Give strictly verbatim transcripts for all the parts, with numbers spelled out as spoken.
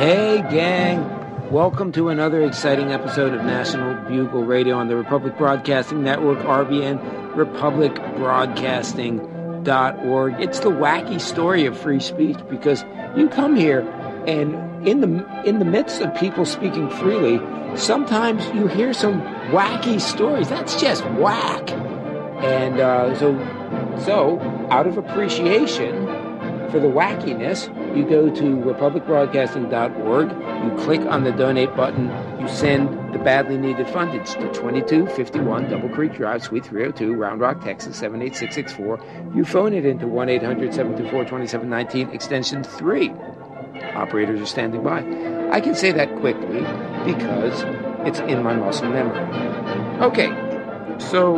Hey, gang. Welcome to another exciting episode of National Bugle Radio on the Republic Broadcasting Network, R B N, republic broadcasting dot org. It's the wacky story of free speech, because you come here and in the in the midst of people speaking freely, sometimes you hear some wacky stories. That's just whack. And uh, so, so out of appreciation for the wackiness, you go to republic broadcasting dot org, you click on the donate button, you send the badly needed fundage to twenty-two fifty-one Double Creek Drive, Suite three oh two, Round Rock, Texas, seven eight six six four. You phone it into one eight hundred seven two four two seven one nine, extension three. Operators are standing by. I can say that quickly because it's in my muscle memory. Okay, so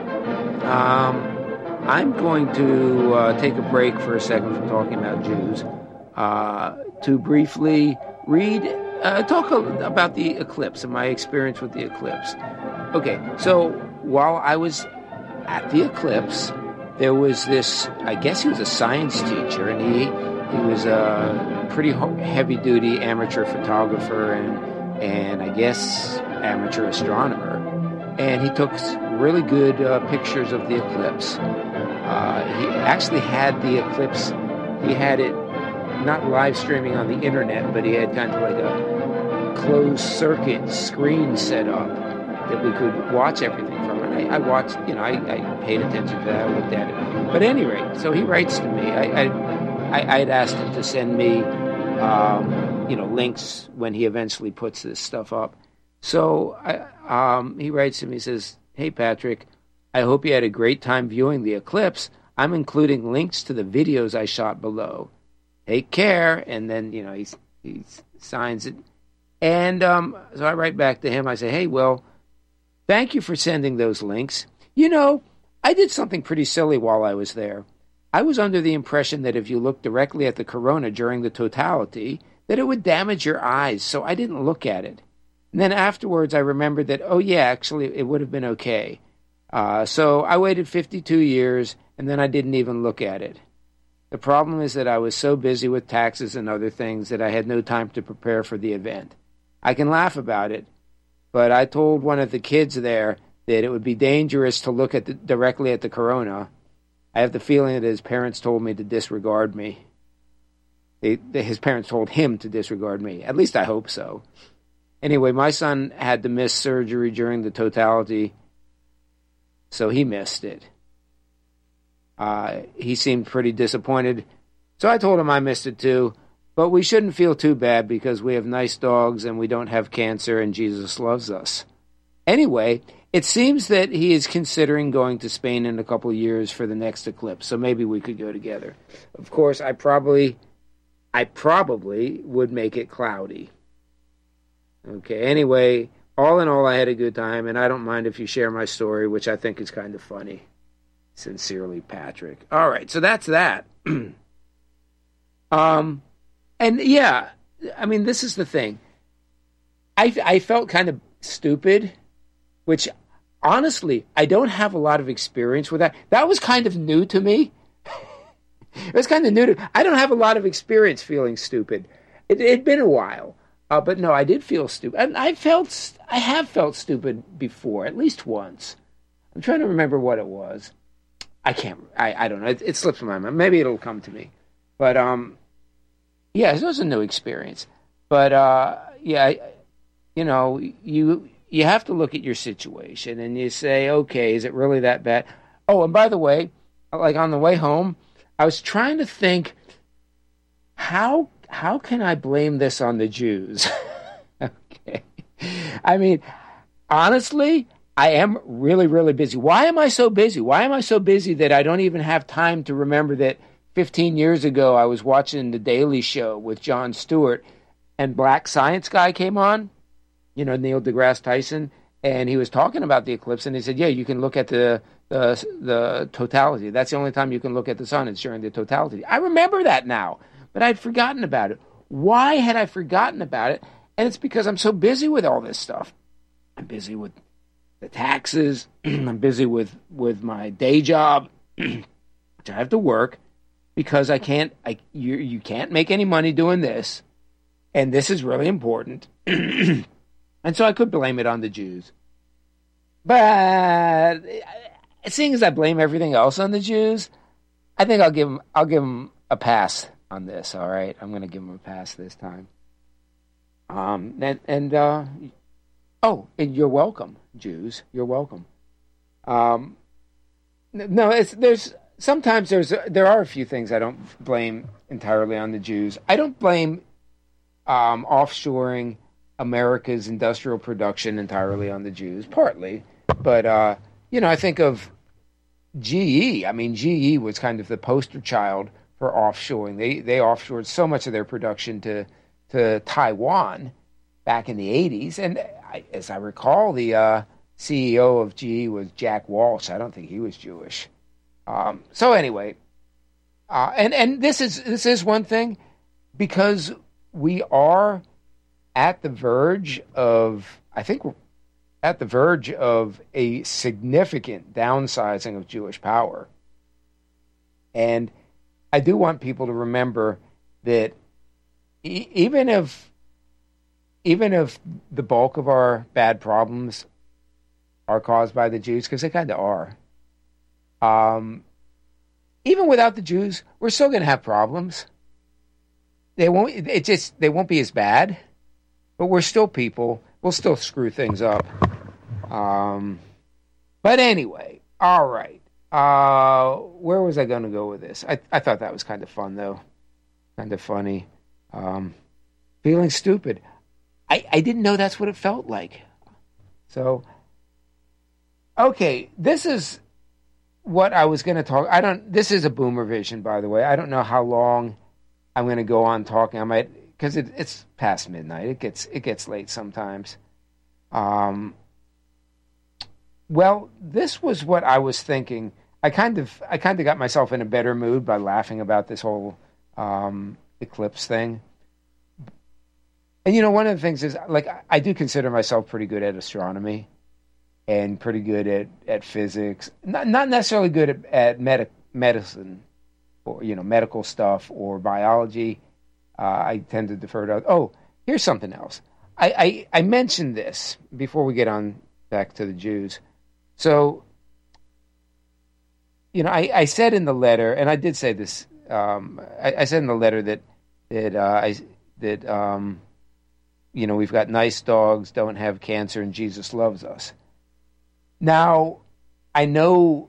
um, I'm going to uh, take a break for a second from talking about Jews uh, to briefly read, uh, talk a, about the eclipse and my experience with the eclipse. Okay, so while I was at the eclipse, there was this, I guess he was a science teacher, and he he was a pretty heavy-duty amateur photographer and, and I guess amateur astronomer. And he took really good uh, pictures of the eclipse. Uh, he actually had the eclipse, he had it not live streaming on the internet, but he had kind of like a closed circuit screen set up that we could watch everything from. And I, I watched, you know, I, I paid attention to that, I looked at it. But at any rate, so he writes to me. I, I, I I'd asked him to send me, um, you know, links when he eventually puts this stuff up. So I, um, he writes to me, he says, "Hey, Patrick, I hope you had a great time viewing the eclipse. I'm including links to the videos I shot below. Take care." And then, you know, he, he signs it. And um, so I write back to him. I say, "Hey, well, thank you for sending those links. You know, I did something pretty silly while I was there. I was under the impression that if you looked directly at the corona during the totality, that it would damage your eyes, so I didn't look at it. And then afterwards, I remembered that, oh, yeah, actually, it would have been okay. Uh, so I waited fifty-two years, and then I didn't even look at it. The problem is that I was so busy with taxes and other things that I had no time to prepare for the event. I can laugh about it, but I told one of the kids there that it would be dangerous to look at the, directly at the corona. I have the feeling that his parents told me to disregard me. They, they, his parents told him to disregard me. At least I hope so. Anyway, my son had to miss surgery during the totality, so he missed it. Uh, he seemed pretty disappointed, so I told him I missed it too. But we shouldn't feel too bad because we have nice dogs and we don't have cancer and Jesus loves us. Anyway, it seems that he is considering going to Spain in a couple of years for the next eclipse, so maybe we could go together. Of course, I probably, I probably would make it cloudy. Okay, anyway, all in all, I had a good time, and I don't mind if you share my story, which I think is kind of funny. Sincerely, Patrick. All right, so that's that. um, and yeah, I mean, this is the thing. I, I felt kind of stupid, which, honestly, I don't have a lot of experience with that. That was kind of new to me. It was kind of new to I don't have a lot of experience feeling stupid. It had been a while. Uh, but no, I did feel stupid. And I felt, I have felt stupid before, at least once. I'm trying to remember what it was. I can't, I, I don't know. It, it slips my mind. Maybe it'll come to me. But, um, yeah, it was a new experience. But, uh, yeah, you know, you, you have to look at your situation and you say, okay, is it really that bad? Oh, and by the way, like on the way home, I was trying to think, how How can I blame this on the Jews? Okay. I mean, honestly, I am really, really busy. Why am I so busy? Why am I so busy that I don't even have time to remember that fifteen years ago I was watching The Daily Show with Jon Stewart and Black Science Guy came on, you know, Neil deGrasse Tyson, and he was talking about the eclipse, and he said, yeah, you can look at the, the, the totality. That's the only time you can look at the sun. It's during the totality. I remember that now. But I'd forgotten about it. Why had I forgotten about it? And it's because I'm so busy with all this stuff. I'm busy with the taxes. I'm busy with, with my day job, which I have to work because I can't. I you you can't make any money doing this, And this is really important. And so I could blame it on the Jews. But seeing as I blame everything else on the Jews, I think I'll give them, I'll give them a pass on this, all right? I'm going to give them a pass this time. Um, and, and uh, oh, and you're welcome, Jews. You're welcome. Um, no, it's, there's sometimes there's there are a few things I don't blame entirely on the Jews. I don't blame um, offshoring America's industrial production entirely on the Jews, partly. But, uh, you know, I think of G E. I mean, G E was kind of the poster child for offshoring. They they offshored so much of their production to to Taiwan back in the eighties. And I, as I recall, the uh, C E O of G E was Jack Walsh. I don't think he was Jewish. Um, so anyway, uh, and and this is this is one thing, because we are at the verge of, I think we're at the verge of a significant downsizing of Jewish power. And I do want people to remember that e- even if even if the bulk of our bad problems are caused by the Jews, because they kind of are, um, even without the Jews, we're still going to have problems. They won't. It just they won't be as bad, but we're still people. We'll still screw things up. Um, but anyway, all right. Uh, where was I going to go with this? I, I thought that was kind of fun, though. Kind of funny. Um, feeling stupid. I, I didn't know that's what it felt like. So, okay, this is what I was going to talk. I don't. This is a Boomer Vision, by the way. I don't know how long I'm going to go on talking. I might, because it, it's past midnight. It gets it gets late sometimes. Um. Well, this was what I was thinking. I kind of I kind of got myself in a better mood by laughing about this whole um, eclipse thing. And you know, one of the things is, like, I do consider myself pretty good at astronomy and pretty good at, at physics. Not not necessarily good at, at med- medicine or, you know, medical stuff or biology. Uh, I tend to defer to. Oh, here's something else. I, I I mentioned this before we get on back to the Jews. So, you know, I, I said in the letter, and I did say this. Um, I, I said in the letter that that uh, I that um, you know, we've got nice dogs, don't have cancer, and Jesus loves us. Now, I know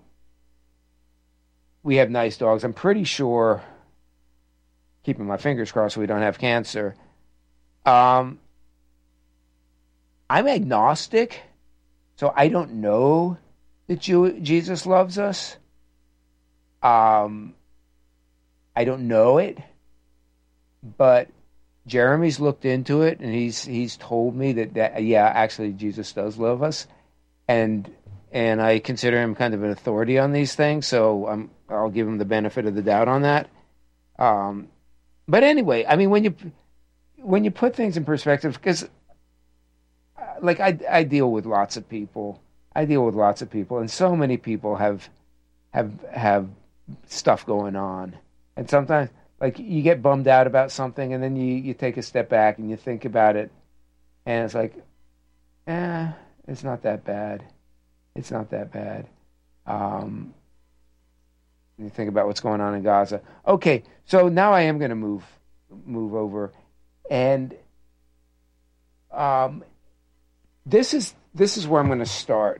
we have nice dogs. I'm pretty sure, keeping my fingers crossed, we don't have cancer. Um, I'm agnostic. So I don't know that Jew- Jesus loves us. Um, I don't know it, but Jeremy's looked into it, and he's he's told me that, that yeah, actually Jesus does love us, and and I consider him kind of an authority on these things. So I'm I'll give him the benefit of the doubt on that. Um, but anyway, I mean, when you when you put things in perspective, because. Like, I, I deal with lots of people. I deal with lots of people, and so many people have have have stuff going on. And sometimes, like, you get bummed out about something, and then you, you take a step back and you think about it, and it's like, eh, it's not that bad. It's not that bad. Um, you think about what's going on in Gaza. Okay, so now I am going to move move over, and um. This is this is where I'm going to start.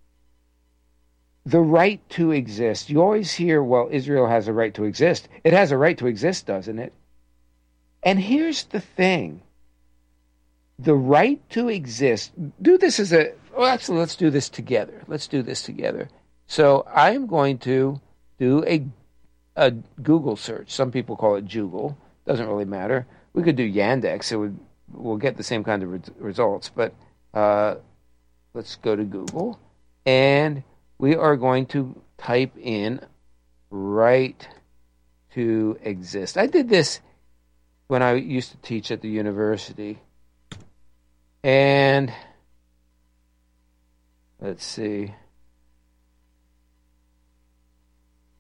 The right to exist. You always hear, well, Israel has a right to exist. It has a right to exist, doesn't it? And here's the thing. The right to exist. Do this as a, well, actually, let's do this together. Let's do this together. So I'm going to do a, a Google search. Some people call it Joogle. Doesn't really matter. We could do Yandex. It would, we'll get the same kind of re- results, but Uh, let's go to Google, and we are going to type in right to exist. I did this when I used to teach at the university. And let's see.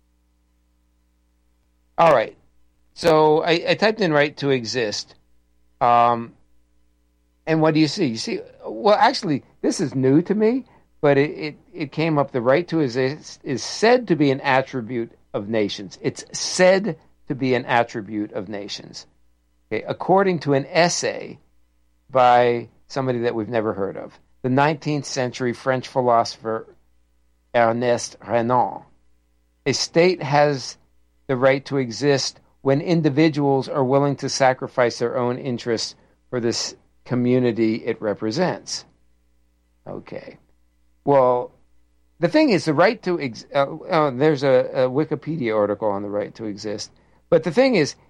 All right. So I, I typed in right to exist. Um, and what do you see? You see, well, actually, this is new to me, but it, it, it came up. The right to exist is said to be an attribute of nations. It's said to be an attribute of nations. Okay, according to an essay by somebody that we've never heard of, the nineteenth century French philosopher Ernest Renan. A state has the right to exist when individuals are willing to sacrifice their own interests for this community it represents. Okay. Well, the thing is, the right to ex- uh, uh, there's a, a Wikipedia article on the right to exist. But the thing is,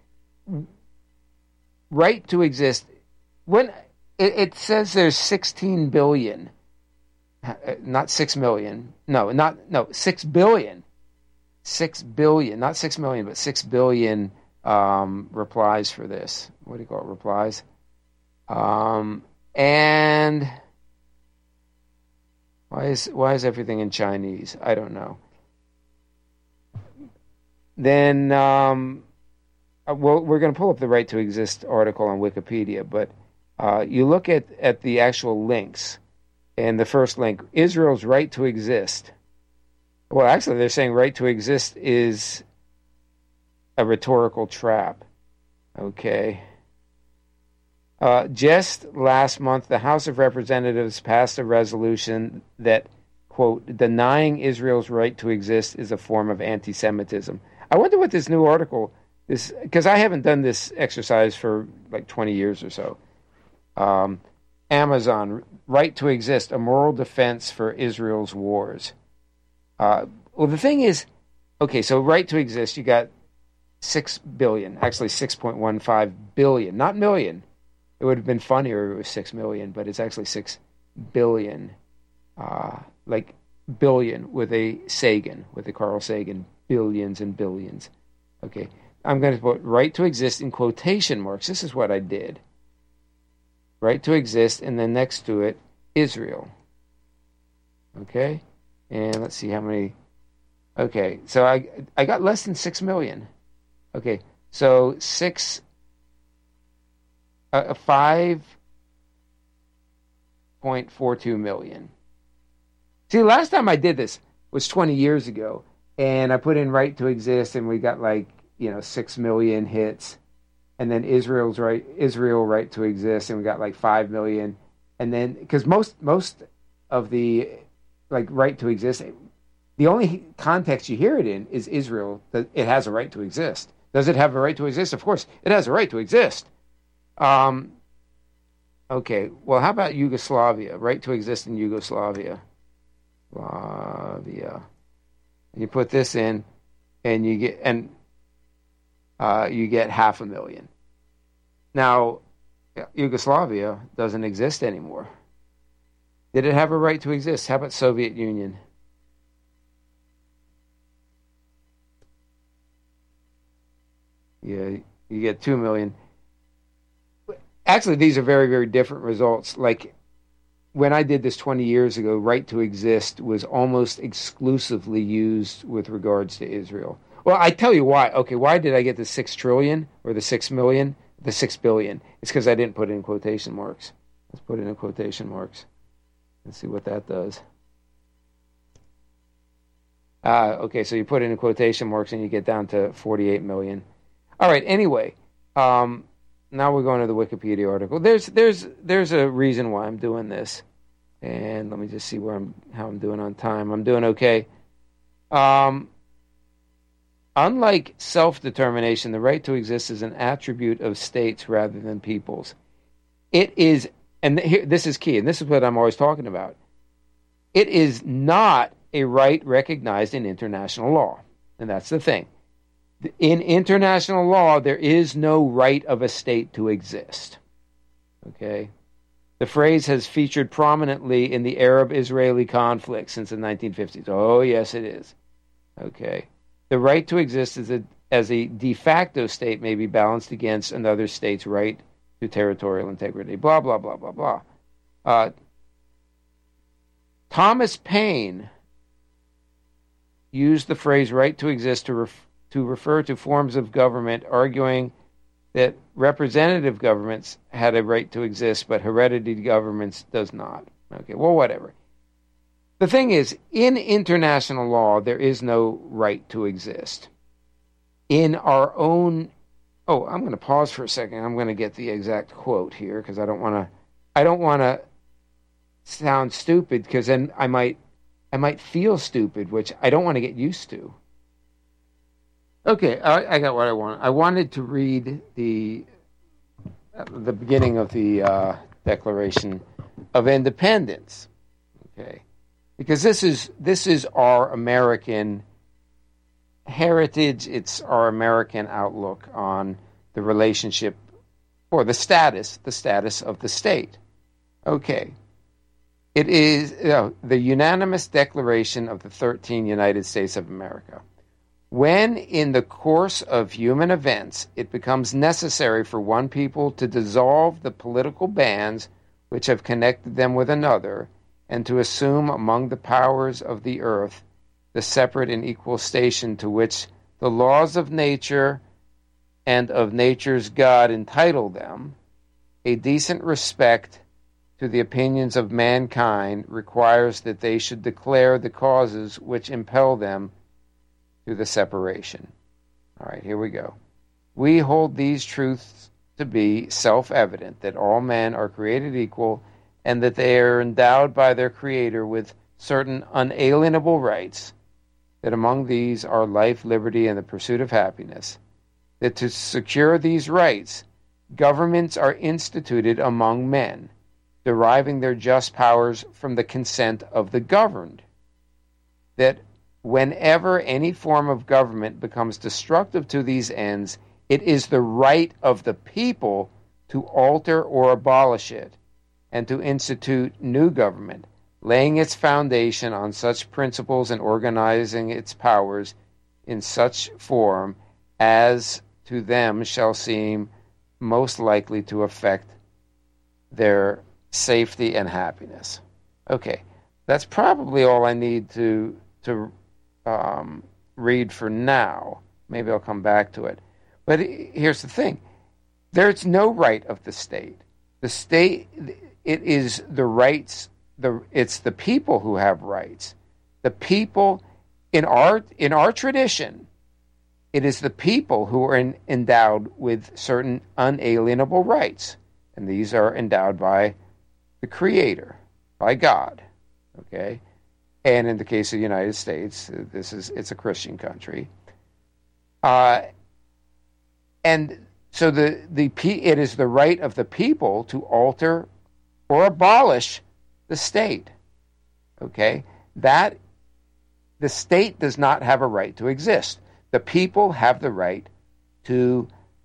right to exist, when it, it says there's sixteen billion, not six million, no, not, no, six billion, six billion, not six million, but six billion um, replies for this. What do you call it, replies? Um, and why is, why is everything in Chinese? I don't know. Then, um, well, we're going to pull up the right to exist article on Wikipedia, but uh, you look at, at the actual links, and the first link, Israel's right to exist. Well, actually, they're saying right to exist is a rhetorical trap. Okay. Uh, just last month, the House of Representatives passed a resolution that, quote, denying Israel's right to exist is a form of anti-Semitism. I wonder what this new article is, because I haven't done this exercise for like twenty years or so. Um, Amazon, right to exist, a moral defense for Israel's wars. Uh, well, the thing is, okay, so right to exist, you got six billion, actually six point one five billion, not million. It would have been funnier if it was six million, but it's actually six billion, uh, like billion with a Sagan, with a Carl Sagan, billions and billions. Okay, I'm going to put right to exist in quotation marks. This is what I did. Right to exist, and then next to it, Israel. Okay, and let's see how many. Okay, so I I got less than six million. Okay, so six. Uh, five point four two million. See, last time I did this was twenty years ago, and I put in right to exist, and we got like, you know, six million hits, and then Israel's right, Israel right to exist, and we got like five million, and then because most most of the like right to exist, the only context you hear it in is Israel. That it has a right to exist. Does it have a right to exist? Of course, it has a right to exist. Um, okay, well, how about Yugoslavia? Right to exist in Yugoslavia. Yugoslavia. You put this in, and you get and uh, you get half a million. Now, Yugoslavia doesn't exist anymore. Did it have a right to exist? How about Soviet Union? Yeah, you get two million. Actually, these are very, very different results. Like, when I did this twenty years ago, right to exist was almost exclusively used with regards to Israel. Well, I tell you why. Okay, why did I get the six trillion or the six million, the six billion? It's because I didn't put it in quotation marks. Let's put it in quotation marks. Let's see what that does. Ah, okay, so you put it in quotation marks and you get down to forty-eight million. All right, anyway, um, now we're going to the Wikipedia article. There's there's there's a reason why I'm doing this, and let me just see where I'm how I'm doing on time. I'm doing okay. Um, unlike self-determination, the right to exist is an attribute of states rather than peoples. It is, and here, this is key, and this is what I'm always talking about. It is not a right recognized in international law, and that's the thing. In international law, there is no right of a state to exist. Okay? The phrase has featured prominently in the Arab-Israeli conflict since the nineteen fifties. Oh, yes, it is. Okay. The right to exist as a, as a de facto state may be balanced against another state's right to territorial integrity. Blah, blah, blah, blah, blah. Uh, Thomas Paine used the phrase right to exist to refer to refer to forms of government, arguing that representative governments had a right to exist, but hereditary governments does not. Okay, well, whatever. The thing is, in international law, there is no right to exist. In our own, oh, I'm going to pause for a second. I'm going to get the exact quote here because I don't want to, I don't want to sound stupid because then I might, I might feel stupid, which I don't want to get used to. Okay, I, I got what I want. I wanted to read the the beginning of the uh, Declaration of Independence. Okay, because this is this is our American heritage. It's our American outlook on the relationship or the status, the status of the state. Okay, it is you know, the unanimous Declaration of the thirteen United States of America. When, in the course of human events, it becomes necessary for one people to dissolve the political bands which have connected them with another, and to assume among the powers of the earth the separate and equal station to which the laws of nature and of nature's God entitle them, a decent respect to the opinions of mankind requires that they should declare the causes which impel them to the separation. All right, here we go. We hold these truths to be self-evident, that all men are created equal, and that they are endowed by their Creator with certain unalienable rights, that among these are life, liberty, and the pursuit of happiness, that to secure these rights, governments are instituted among men, deriving their just powers from the consent of the governed, that whenever any form of government becomes destructive to these ends, it is the right of the people to alter or abolish it, and to institute new government, laying its foundation on such principles and organizing its powers in such form as to them shall seem most likely to affect their safety and happiness. Okay, that's probably all I need to to um, read for now. Maybe I'll come back to it. But here's the thing. There's no right of the state. The state, it is the rights, the it's the people who have rights. The people, in our, in our tradition, it is the people who are in, endowed with certain unalienable rights. And these are endowed by the Creator, by God. Okay? And in the case of the United States, this is it's a Christian country. Uh, and so the, the it is the right of the people to alter or abolish the state. Okay? That the state does not have a right to exist. The people have the right to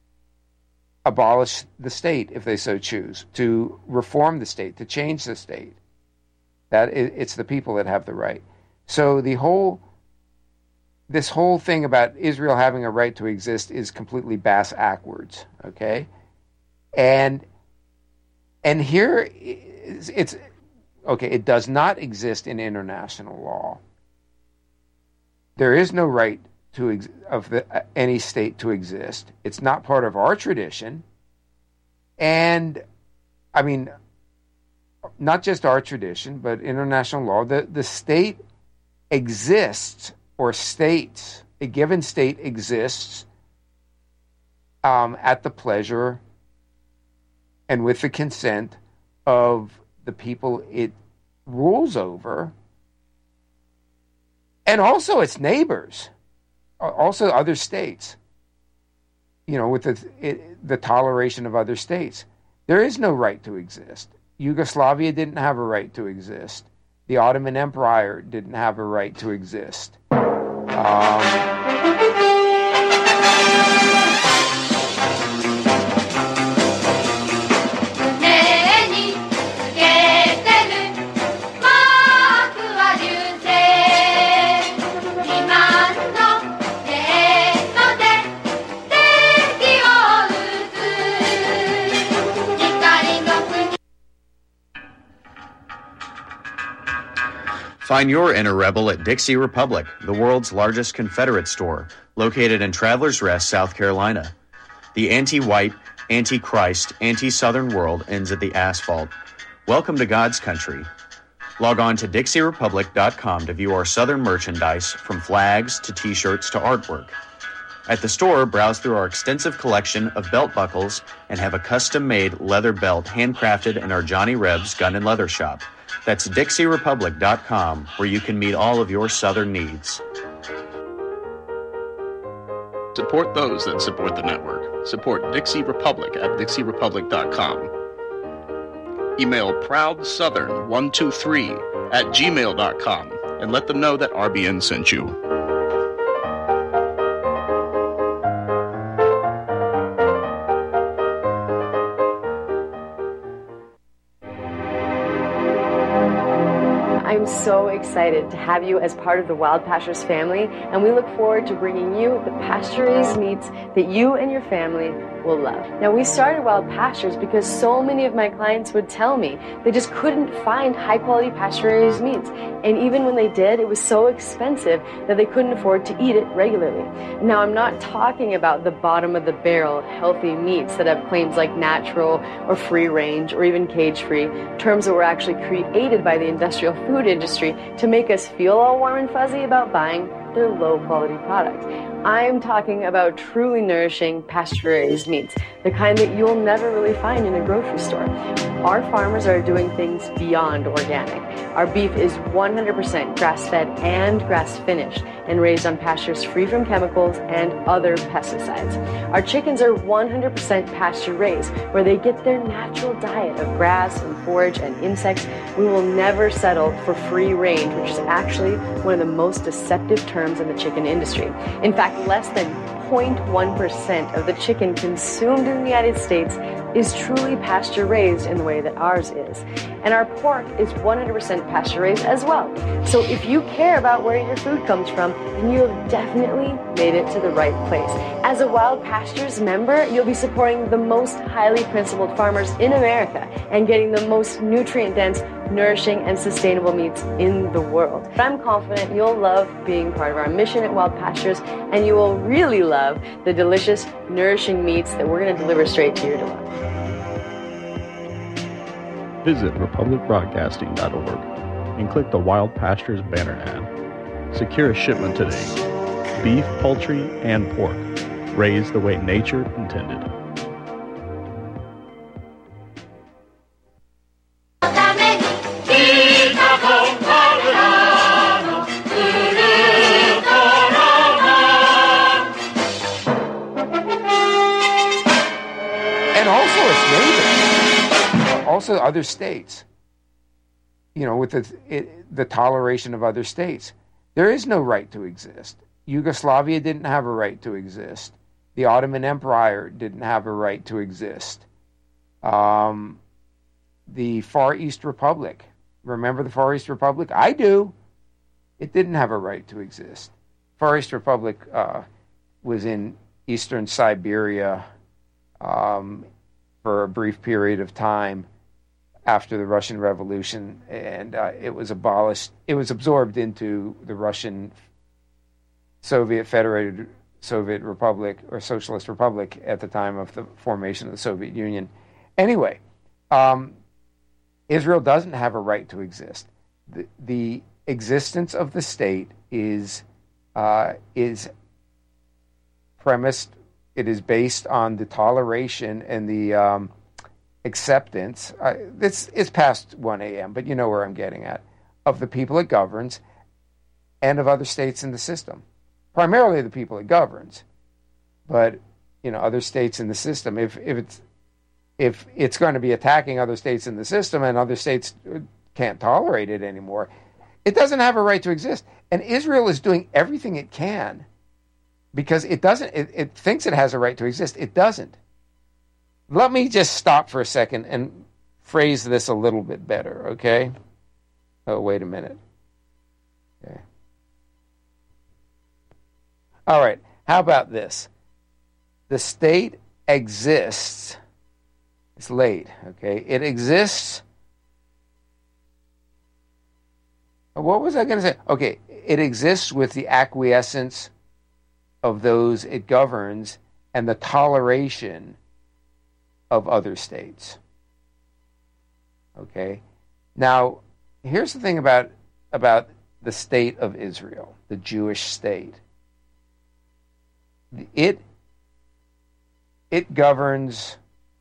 abolish the state if they so choose, to reform the state, to change the state. That it's the people that have the right. So the whole, this whole thing about Israel having a right to exist is completely bass-ackwards, okay? And and here it's, it's okay. It does not exist in international law. There is no right to ex, of the, uh, any state to exist. It's not part of our tradition, and I mean. Not just our tradition, but international law, the, the state exists, or states, a given state exists um, at the pleasure and with the consent of the people it rules over, and also its neighbors, also other states, you know, with the, it, the toleration of other states. There is no right to exist. Yugoslavia didn't have a right to exist. The Ottoman Empire didn't have a right to exist. Um, Find your inner rebel at Dixie Republic, the world's largest Confederate store, located in Travelers Rest, South Carolina. The anti-white, anti-Christ, anti-Southern world ends at the asphalt. Welcome to God's country. Log on to Dixie Republic dot com to view our Southern merchandise, from flags to t-shirts to artwork. At the store, browse through our extensive collection of belt buckles and have a custom-made leather belt handcrafted in our Johnny Rebs Gun and Leather Shop. That's Dixie Republic dot com, where you can meet all of your Southern needs. Support those that support the network. Support Dixie Republic at Dixie Republic dot com. Email proud southern one two three at gmail dot com and let them know that R B N sent you. I'm so excited to have you as part of the Wild Pastures family, and we look forward to bringing you the pasture-raised meats that you and your family will love. Now, we started Wild Pastures because so many of my clients would tell me they just couldn't find high-quality pasture-raised meats, and even when they did, it was so expensive that they couldn't afford to eat it regularly. Now, I'm not talking about the bottom-of-the-barrel healthy meats that have claims like natural or free-range or even cage-free, terms that were actually created by the industrial food industry to make us feel all warm and fuzzy about buying their low-quality products. I'm talking about truly nourishing pasture-raised meats, the kind that you'll never really find in a grocery store. Our farmers are doing things beyond organic. Our beef is one hundred percent grass-fed and grass-finished and raised on pastures free from chemicals and other pesticides. Our chickens are one hundred percent pasture-raised, where they get their natural diet of grass and forage and insects. We will never settle for free range, which is actually one of the most deceptive terms in the chicken industry. In fact, less than zero point one percent of the chicken consumed in the United States is truly pasture-raised in the way that ours is. And our pork is one hundred percent pasture-raised as well. So if you care about where your food comes from, then you have definitely made it to the right place. As a Wild Pastures member, you'll be supporting the most highly principled farmers in America and getting the most nutrient-dense, nourishing, and sustainable meats in the world. I'm confident you'll love being part of our mission at Wild Pastures, and you will really love the delicious, nourishing meats that we're going to deliver straight to your door. Visit Republic Broadcasting dot org and click the Wild Pastures banner ad. Secure a shipment today. Beef, poultry, and pork, raised the way nature intended. And also its neighbors, also other states, you know, with the, it, the toleration of other states. There is no right to exist. Yugoslavia didn't have a right to exist. The Ottoman Empire didn't have a right to exist. Um, the Far East Republic, remember the Far East Republic? I do. It didn't have a right to exist. Far East Republic uh, was in eastern Siberia um, for a brief period of time after the Russian Revolution, and uh, it was abolished. It was absorbed into the Russian Soviet Federated Soviet Republic or Socialist Republic at the time of the formation of the Soviet Union. Anyway, um, Israel doesn't have a right to exist. The, the existence of the state is uh, is premised. It is based on the toleration and the um, acceptance. Uh, it's it's past one a.m., but you know where I'm getting at, of the people it governs and of other states in the system. Primarily the people it governs, but you know other states in the system. If if it's if it's going to be attacking other states in the system and other states can't tolerate it anymore, it doesn't have a right to exist. And Israel is doing everything it can because it doesn't. It, it thinks it has a right to exist. It doesn't. Let me just stop for a second and phrase this a little bit better, okay? Oh, wait a minute. Okay. All right, how about this? The state exists. It's late, okay? It exists. What was I going to say? Okay, it exists with the acquiescence of those it governs and the toleration of other states. Okay? Now, here's the thing about, about the state of Israel, the Jewish state. It, it governs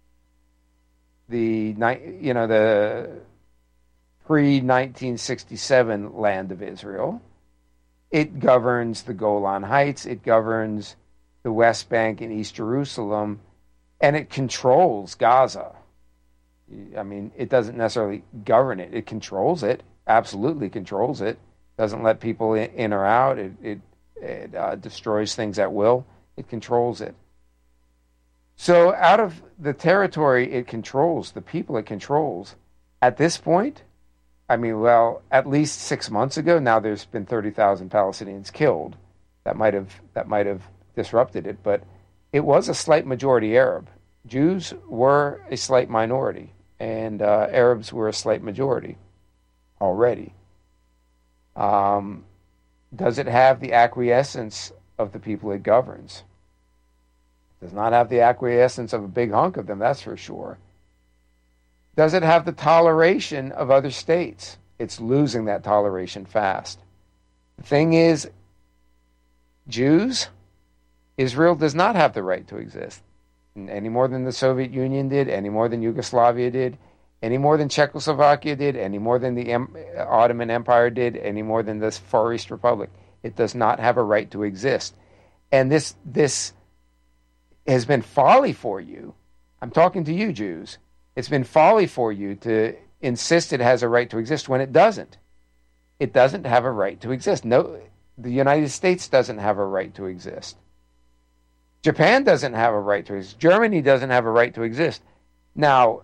the, you know, the pre nineteen sixty-seven land of Israel. It governs the Golan Heights. It governs the West Bank and East Jerusalem, and it controls Gaza. I mean, it doesn't necessarily govern it. It controls it, absolutely controls it. Doesn't let people in, in or out. It, it, it uh, destroys things at will. It controls it. So out of the territory it controls, the people it controls, at this point, I mean, well, at least six months ago, now there's been thirty thousand Palestinians killed. That might have that might have disrupted it, but it was a slight majority Arab. Jews were a slight minority, and uh, Arabs were a slight majority already. Um, does it have the acquiescence of the people it governs? It does not have the acquiescence of a big hunk of them, that's for sure. Does it have the toleration of other states? It's losing that toleration fast. The thing is, Jews, Israel does not have the right to exist any more than the Soviet Union did, any more than Yugoslavia did, any more than Czechoslovakia did, any more than the em- Ottoman Empire did, any more than the Far East Republic. It does not have a right to exist. And this this has been folly for you. I'm talking to you, Jews. It's been folly for you to insist it has a right to exist when it doesn't. It doesn't have a right to exist. No, the United States doesn't have a right to exist. Japan doesn't have a right to exist. Germany doesn't have a right to exist. Now,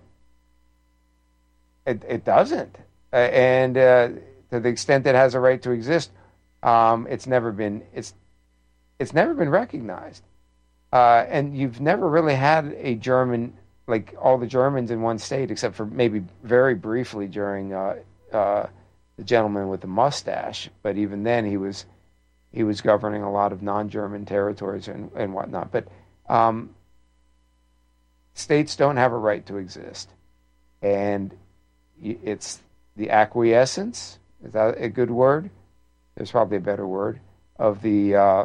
it, it doesn't. Uh, and uh, to the extent it has a right to exist, um, it's never been it's it's never been recognized. Uh, and you've never really had a German, like all the Germans in one state, except for maybe very briefly during uh, uh, the gentleman with the mustache. But even then, he was he was governing a lot of non-German territories and, and whatnot. But um, states don't have a right to exist. And it's the acquiescence, is that a good word? There's probably a better word, of the uh,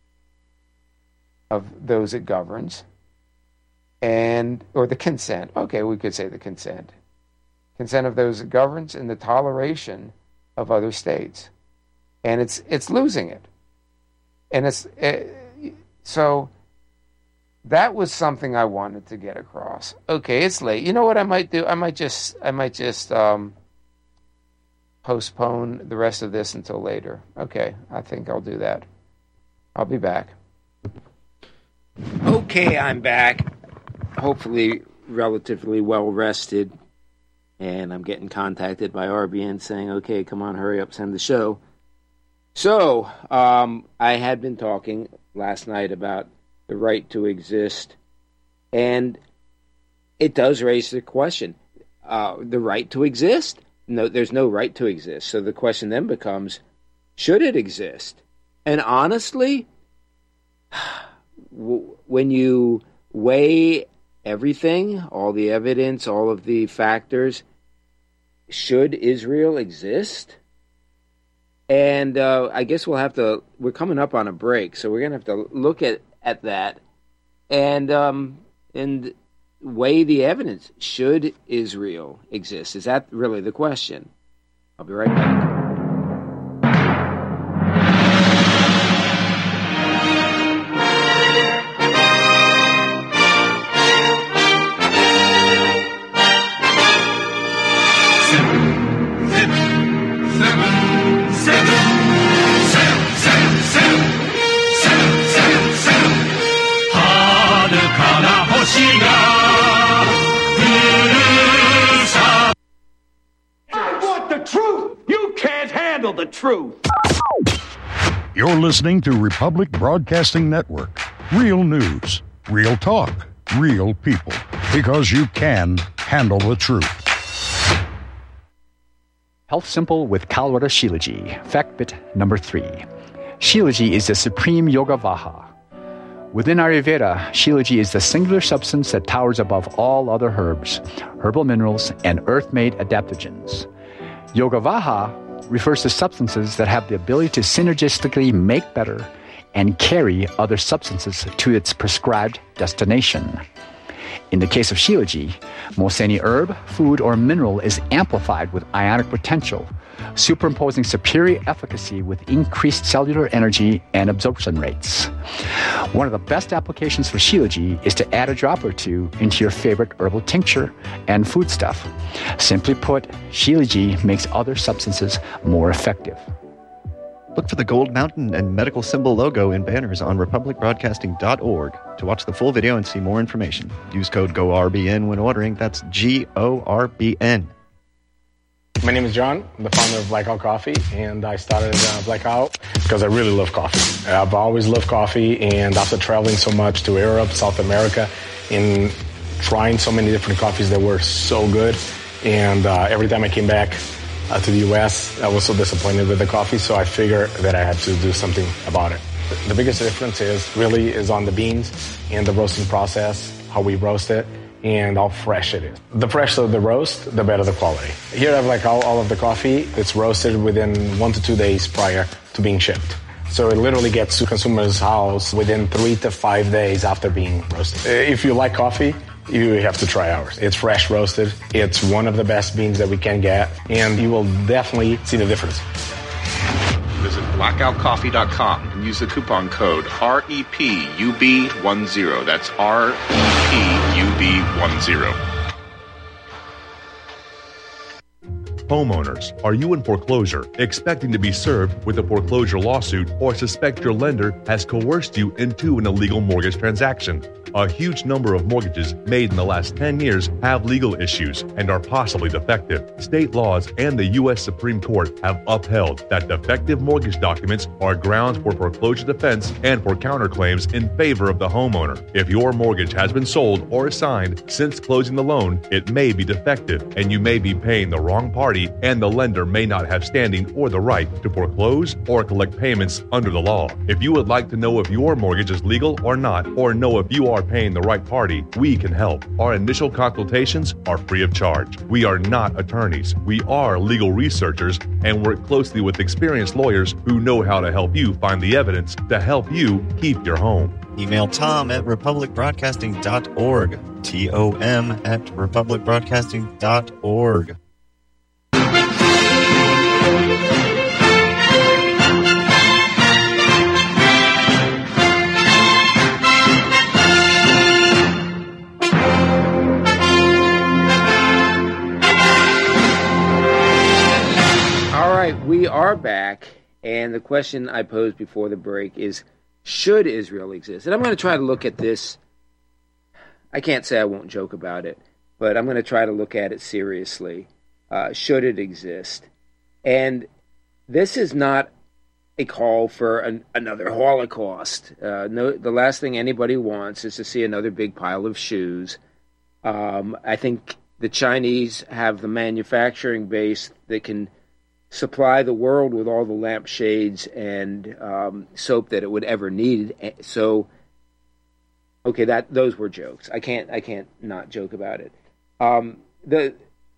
of those it governs, and or the consent. Okay, we could say the consent. Consent of those it governs and the toleration of other states. And it's it's losing it. And it's it, so that was something I wanted to get across. Okay, it's late. You know what I might do? I might just I might just um, postpone the rest of this until later. Okay, I think I'll do that. I'll be back. Okay, I'm back. Hopefully relatively well rested. And I'm getting contacted by R B N saying, okay, come on, hurry up, send the show. So, um, I had been talking last night about the right to exist, and it does raise the question, uh, the right to exist? No, there's no right to exist. So the question then becomes, should it exist? And honestly, when you weigh everything, all the evidence, all of the factors, should Israel exist? And uh, I guess we'll have to, we're coming up on a break, so we're going to have to look at, at that and um, and weigh the evidence. Should Israel exist? Is that really the question? I'll be right back. The truth. You're listening to Republic Broadcasting Network. Real news, real talk, real people. Because you can handle the truth. Health Simple with Kalwara Shilaji. Fact bit number three. Shilaji is the supreme yoga vaha. Within Ayurveda, Shilajit is the singular substance that towers above all other herbs, herbal minerals, and earth-made adaptogens. Yogavaha refers to substances that have the ability to synergistically make better and carry other substances to its prescribed destination. In the case of Shilajit, most any herb, food, or mineral is amplified with ionic potential, superimposing superior efficacy with increased cellular energy and absorption rates. One of the best applications for Shilajit is to add a drop or two into your favorite herbal tincture and foodstuff. Simply put, Shilajit makes other substances more effective. Look for the Gold Mountain and medical symbol logo in banners on republic broadcasting dot org to watch the full video and see more information. Use code G O R B N when ordering. That's G O R B N. My name is John. I'm the founder of Blackout Coffee, and I started uh, Blackout because I really love coffee. I've always loved coffee, and after traveling so much to Europe, South America, and trying so many different coffees that were so good, and uh, every time I came back uh, to the U S, I was so disappointed with the coffee, so I figured that I had to do something about it. The biggest difference is really is on the beans and the roasting process, how we roast it, and how fresh it is. The fresher the roast, the better the quality. Here I have like all, all of the coffee. It's roasted within one to two days prior to being shipped. So it literally gets to consumer's house within three to five days after being roasted. If you like coffee, you have to try ours. It's fresh roasted. It's one of the best beans that we can get, and you will definitely see the difference. Visit blackout coffee dot com and use the coupon code R E P U B ten. That's R E P U B ten. Homeowners, are you in foreclosure, expecting to be served with a foreclosure lawsuit, or suspect your lender has coerced you into an illegal mortgage transaction? A huge number of mortgages made in the last ten years have legal issues and are possibly defective. State laws and the U S Supreme Court have upheld that defective mortgage documents are grounds for foreclosure defense and for counterclaims in favor of the homeowner. If your mortgage has been sold or assigned since closing the loan, it may be defective and you may be paying the wrong party, and the lender may not have standing or the right to foreclose or collect payments under the law. If you would like to know if your mortgage is legal or not, or know if you are paying the right party, we can help. Our initial consultations are free of charge. We are not attorneys. We are legal researchers and work closely with experienced lawyers who know how to help you find the evidence to help you keep your home. Email Tom at republic broadcasting dot org. T O M at republic broadcasting dot org. We are back, and the question I posed before the break is, should Israel exist? And I'm going to try to look at this. I can't say I won't joke about it, but I'm going to try to look at it seriously. Uh, should it exist? And this is not a call for an, another Holocaust. Uh, no, the last thing anybody wants is to see another big pile of shoes. Um, I think the Chinese have the manufacturing base that can supply the world with all the lampshades and um, soap that it would ever need. So, okay, that those were jokes. I can't, I can't not joke about it. Um, the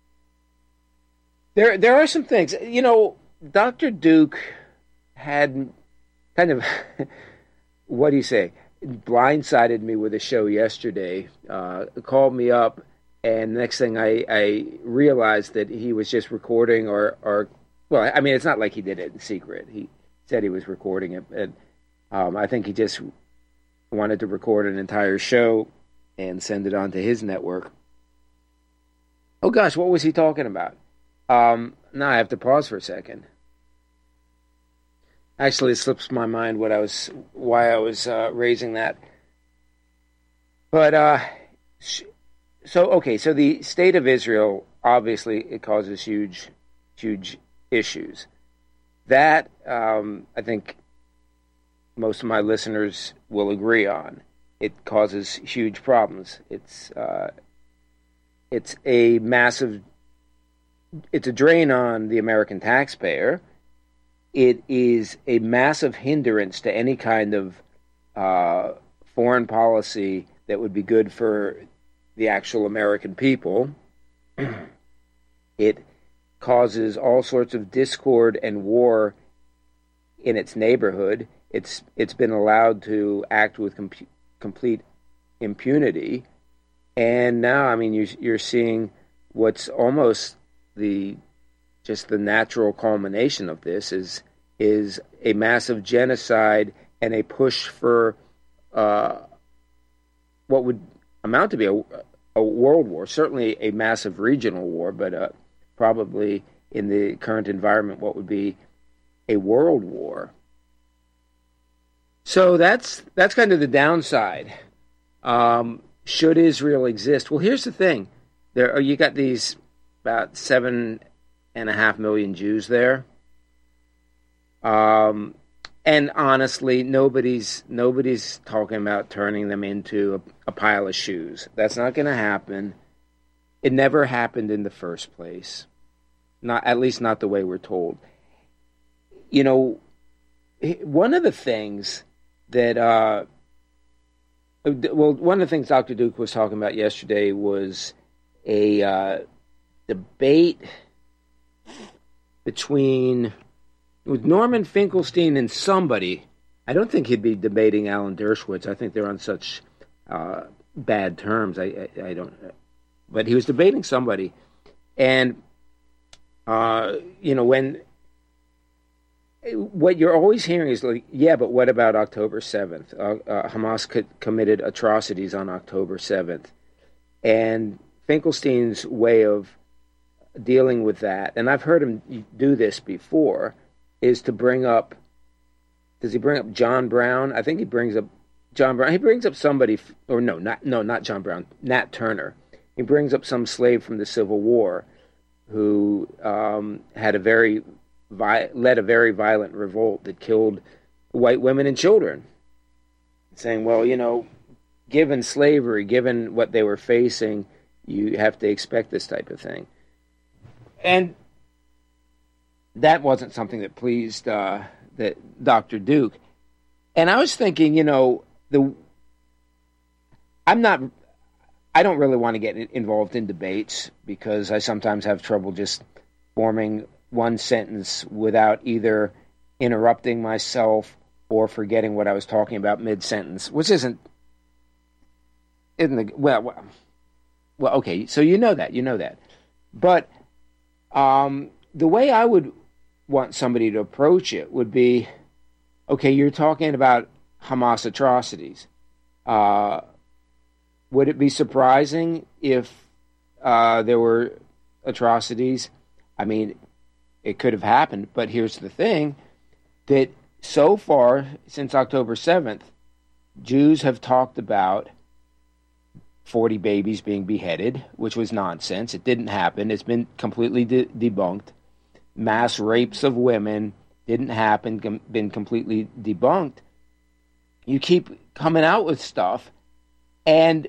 there, there are some things. You know, Doctor Duke had kind of what do you say? Blindsided me with a show yesterday. Uh, called me up, and next thing I, I realized that he was just recording or or. Well, I mean, it's not like he did it in secret. He said he was recording it, and um, I think he just wanted to record an entire show and send it on to his network. Oh, gosh, what was he talking about? Um, now I have to pause for a second. Actually, it slips my mind what I was, why I was uh, raising that. But, uh, so, okay, so the state of Israel, obviously, it causes huge, huge issues. That, um, I think most of my listeners will agree on. It causes huge problems. It's uh, it's a massive, it's a drain on the American taxpayer. It is a massive hindrance to any kind of uh, foreign policy that would be good for the actual American people. It causes all sorts of discord and war in its neighborhood. It's it's been allowed to act with com- complete impunity, and now, I mean, you, you're seeing what's almost the just the natural culmination of this is is a massive genocide and a push for uh, what would amount to be a, a world war, certainly a massive regional war, but uh, probably in the current environment, what would be a world war. So that's that's kind of the downside. Um, should Israel exist? Well, here's the thing: there are, you got these about seven and a half million Jews there, um, and honestly, nobody's nobody's talking about turning them into a, a pile of shoes. That's not going to happen. It never happened in the first place. Not at least not the way we're told. You know, one of the things that, uh, well, one of the things Doctor Duke was talking about yesterday was a uh, debate between with Norman Finkelstein and somebody. I don't think he'd be debating Alan Dershowitz. I think they're on such uh, bad terms. I, I, I don't. But he was debating somebody, and uh, you know when. What you're always hearing is like, yeah, but what about October seventh? Uh, uh, Hamas co- committed atrocities on October seventh. And Finkelstein's way of dealing with that, and I've heard him do this before, is to bring up, does he bring up John Brown? I think he brings up John Brown. He brings up somebody, or no, not no, not John Brown, Nat Turner. He brings up some slave from the Civil War who um, had a very led a very violent revolt that killed white women and children, saying, well, you know, given slavery, given what they were facing, you have to expect this type of thing. And that wasn't something that pleased uh, that Doctor Duke. And I was thinking, you know, the I'm not, I don't really want to get involved in debates because I sometimes have trouble just forming one sentence without either interrupting myself or forgetting what I was talking about mid-sentence, which isn't, isn't the, well, well, well, okay, so you know that, you know that. But um, the way I would want somebody to approach it would be, okay, you're talking about Hamas atrocities. Uh, would it be surprising if uh, there were atrocities? I mean, it could have happened, but here's the thing, that so far, since October seventh, Jews have talked about forty babies being beheaded, which was nonsense. It didn't happen. It's been completely de- debunked. Mass rapes of women didn't happen, com- been completely debunked. You keep coming out with stuff, and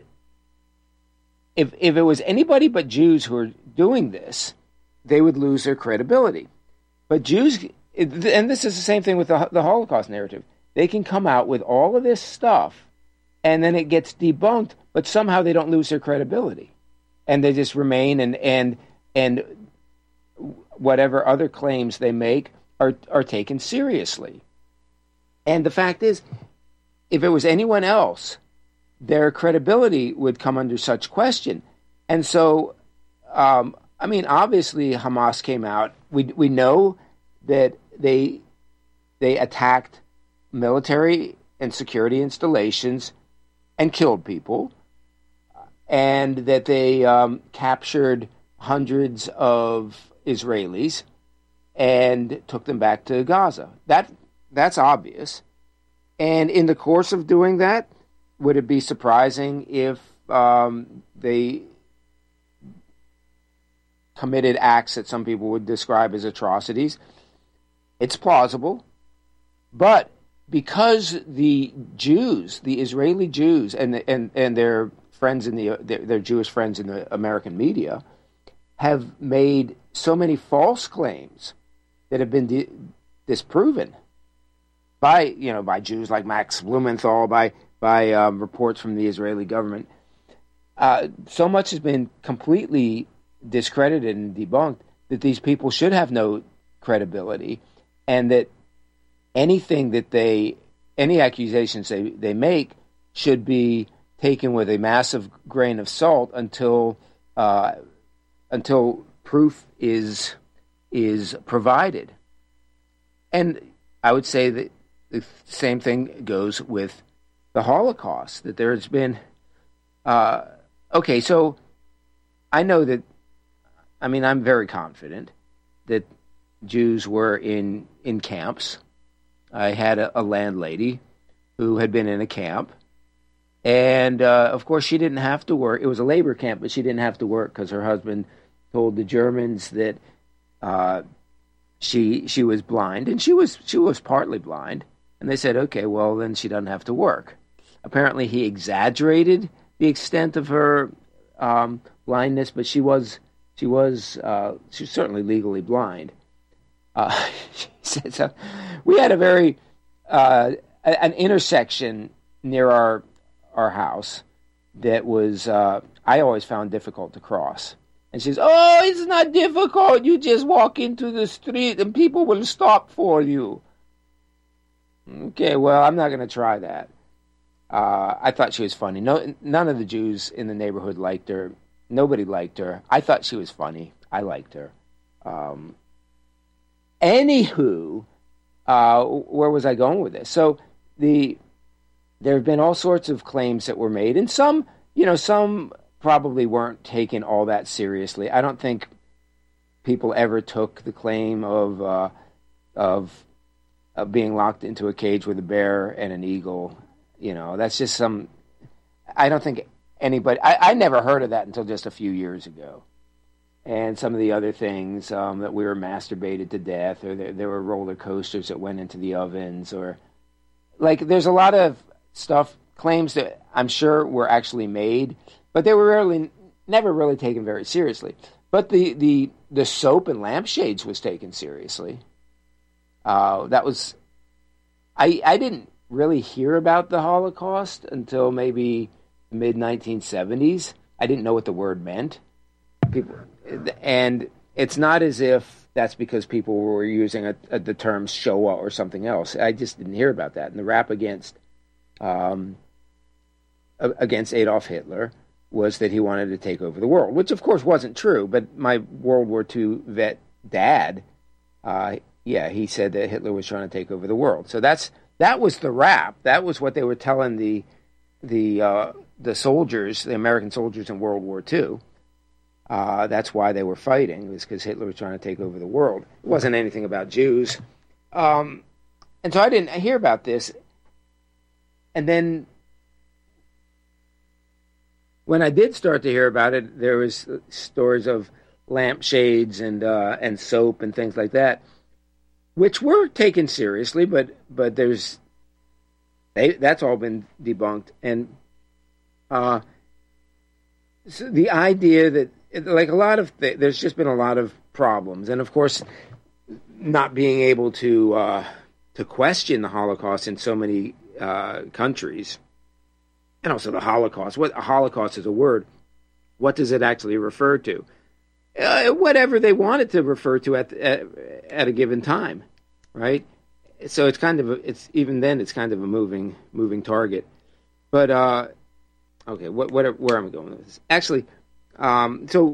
if if it was anybody but Jews who were doing this, they would lose their credibility. But Jews, and this is the same thing with the, the Holocaust narrative, they can come out with all of this stuff, and then it gets debunked, but somehow they don't lose their credibility. And they just remain, and and and whatever other claims they make are, are taken seriously. And the fact is, if it was anyone else, their credibility would come under such question. And so, um, I mean, obviously Hamas came out. We we know that they they attacked military and security installations and killed people, and that they um, captured hundreds of Israelis and took them back to Gaza. That that's obvious. And in the course of doing that, would it be surprising if um, they committed acts that some people would describe as atrocities? It's plausible. But because the Jews, the Israeli Jews, and the, and and their friends in the their, their Jewish friends in the American media have made so many false claims that have been di- disproven by you know by Jews like Max Blumenthal, by by um, reports from the Israeli government. Uh, so much has been completely discredited and debunked that these people should have no credibility, and that anything that they, any accusations they, they make should be taken with a massive grain of salt until uh, until proof is is provided. And I would say that the same thing goes with the Holocaust, that there's been, uh, okay, so I know that, I mean, I'm very confident that Jews were in, in camps. I had a, a landlady who had been in a camp, and uh, of course she didn't have to work. It was a labor camp, but she didn't have to work because her husband told the Germans that uh, she she was blind, and she was she was partly blind. And they said, okay, well then she doesn't have to work. Apparently, he exaggerated the extent of her um, blindness, but she was she was uh, she was certainly legally blind. Uh, she said so. We had a very uh, an intersection near our our house that was uh, I always found difficult to cross. And she says, "Oh, it's not difficult. You just walk into the street, and people will stop for you." Okay, well, I'm not going to try that. Uh, I thought she was funny. No, none of the Jews in the neighborhood liked her. Nobody liked her. I thought she was funny. I liked her. Um, anywho, uh, where was I going with this? So the there have been all sorts of claims that were made, and some, you know, some probably weren't taken all that seriously. I don't think people ever took the claim of uh, of of being locked into a cage with a bear and an eagle. You know, that's just some, I don't think anybody, I, I never heard of that until just a few years ago. And some of the other things, um, that we were masturbated to death, or there, there were roller coasters that went into the ovens, or, like, there's a lot of stuff, claims that I'm sure were actually made, but they were really, never really taken very seriously. But the, the, the soap and lampshades was taken seriously. Uh, that was, I I didn't really hear about the Holocaust until maybe the mid nineteen seventies. I didn't know what the word meant. People, and it's not as if that's because people were using a, a, the term Shoah or something else. I just didn't hear about that. And the rap against um, against Adolf Hitler was that he wanted to take over the world, which of course wasn't true. But my World War Two vet dad, uh, yeah, he said that Hitler was trying to take over the world. So that's that was the rap. That was what they were telling the the uh, the soldiers, the American soldiers in World War Two. Uh, that's why they were fighting, was because Hitler was trying to take over the world. It wasn't anything about Jews. Um, and so I didn't hear about this. And then when I did start to hear about it, there was stories of lampshades and uh, and soap and things like that, which were taken seriously, but but there's they, that's all been debunked. And uh, so the idea that, like a lot of th- there's just been a lot of problems, and of course, not being able to uh, to question the Holocaust in so many uh, countries, and also the Holocaust. What a Holocaust is a word. What does it actually refer to? Uh, whatever they want it to refer to at, at at a given time, right? So it's kind of a, it's even then it's kind of a moving moving target. But uh, okay, what what where am I going with this? Actually. Um, so,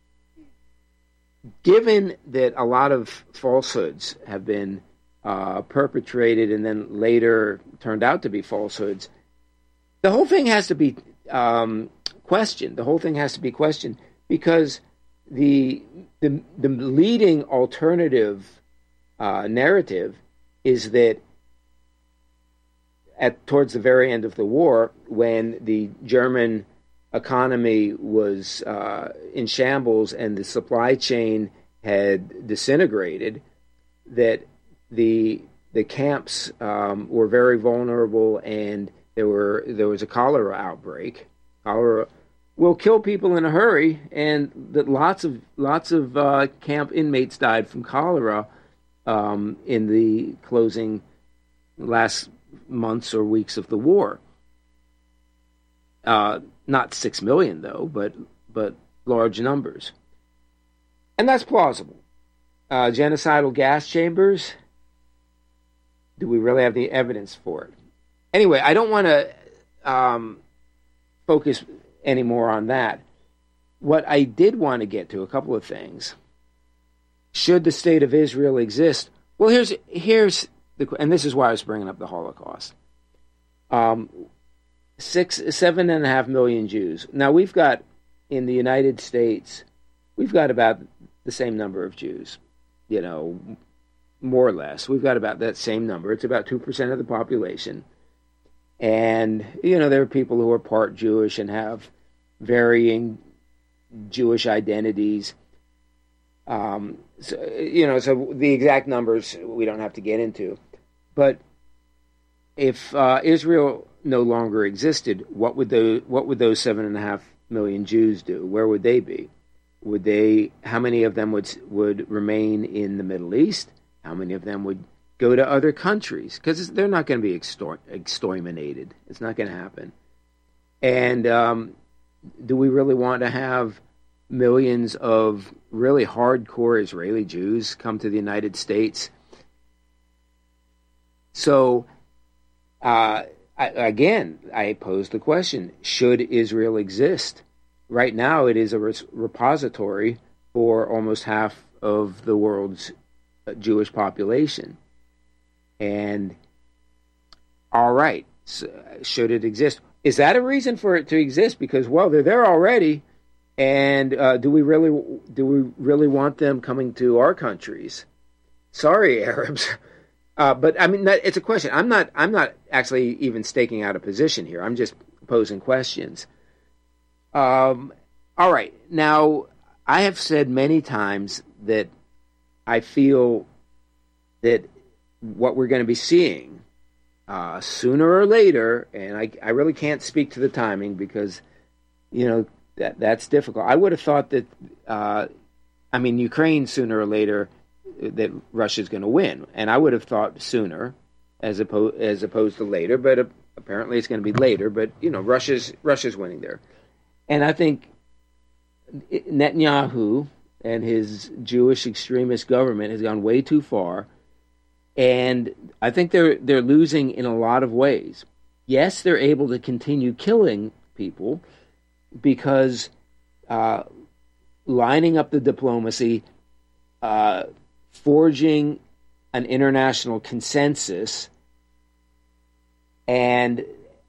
given that a lot of falsehoods have been uh, perpetrated and then later turned out to be falsehoods, the whole thing has to be um, questioned. The whole thing has to be questioned because the the, the leading alternative uh, narrative is that at towards the very end of the war, when the German economy was uh, in shambles and the supply chain had disintegrated, that the the camps um, were very vulnerable, and there were there was a cholera outbreak. Cholera will kill people in a hurry, and that lots of lots of uh, camp inmates died from cholera um, in the closing last months or weeks of the war. Uh, not six million, though, but but large numbers. And that's plausible. Uh, genocidal gas chambers, do we really have the evidence for it? Anyway, I don't want to um, focus any more on that. What I did want to get to, a couple of things. Should the state of Israel exist? Well, here's here's the, and this is why I was bringing up the Holocaust. Um, six, seven and a half million Jews. Now we've got in the United States, we've got about the same number of Jews. You know, more or less, we've got about that same number. It's about two percent of the population, and you know there are people who are part Jewish and have varying Jewish identities. Um, so, you know, so the exact numbers we don't have to get into. But if uh, Israel no longer existed, what would those what would those seven and a half million Jews do? Where would they be? Would they? How many of them would would remain in the Middle East? How many of them would go to other countries? Because they're not going to be extor- exterminated. It's not going to happen. And um, do we really want to have millions of really hardcore Israeli Jews come to the United States? So, uh, I, again, I pose the question, should Israel exist? Right now, it is a res- repository for almost half of the world's Jewish population. And, all right, so should it exist? Is that a reason for it to exist? Because, well, they're there already. And uh, do we really do we really want them coming to our countries? Sorry, Arabs, uh, but I mean that, it's a question. I'm not I'm not actually even staking out a position here. I'm just posing questions. Um, all right, now I have said many times that I feel that what we're going to be seeing uh, sooner or later, and I I really can't speak to the timing because you know. That that's difficult. I would have thought that, uh, I mean, Ukraine sooner or later that Russia's going to win, and I would have thought sooner as opposed as opposed to later. But uh, apparently, it's going to be later. But you know, Russia's Russia's winning there, and I think Netanyahu and his Jewish extremist government has gone way too far, and I think they're they're losing in a lot of ways. Yes, they're able to continue killing people. Because uh, lining up the diplomacy, uh, forging an international consensus, and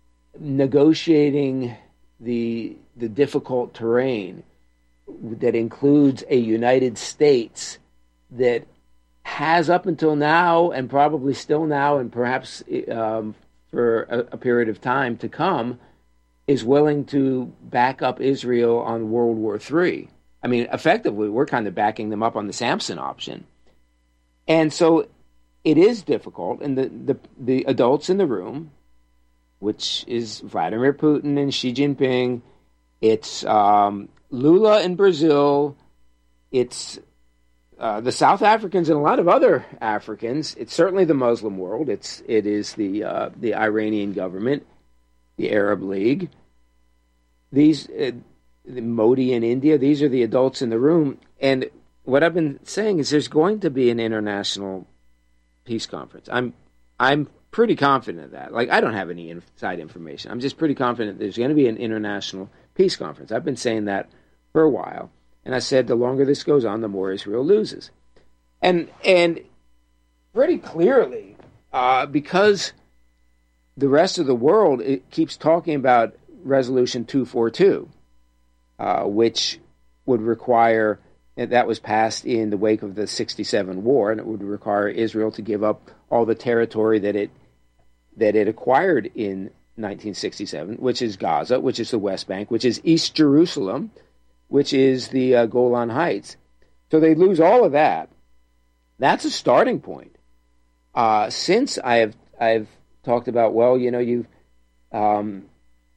negotiating the the difficult terrain that includes a United States that has up until now, and probably still now, and perhaps um, for a, a period of time to come, is willing to back up Israel on World War Three. I mean, effectively, we're kind of backing them up on the Samson option. And so it is difficult. And the, the, the adults in the room, which is Vladimir Putin and Xi Jinping, it's um, Lula in Brazil, it's uh, the South Africans and a lot of other Africans. It's certainly the Muslim world. It's, it is the, uh, the Iranian government, the Arab League, these, uh, the Modi in India, these are the adults in the room. And what I've been saying is there's going to be an international peace conference. I'm I'm pretty confident of that. Like, I don't have any inside information. I'm just pretty confident there's going to be an international peace conference. I've been saying that for a while. And I said the longer this goes on, the more Israel loses. And, and pretty clearly, uh, because the rest of the world it keeps talking about Resolution two forty-two, uh, which would require, that was passed in the wake of the sixty-seven war, and it would require Israel to give up all the territory that it that it acquired in nineteen sixty-seven, which is Gaza, which is the West Bank, which is East Jerusalem, which is the uh, Golan Heights. So they lose all of that. That's a starting point. Uh, since I have I've talked about, well, you know, you um,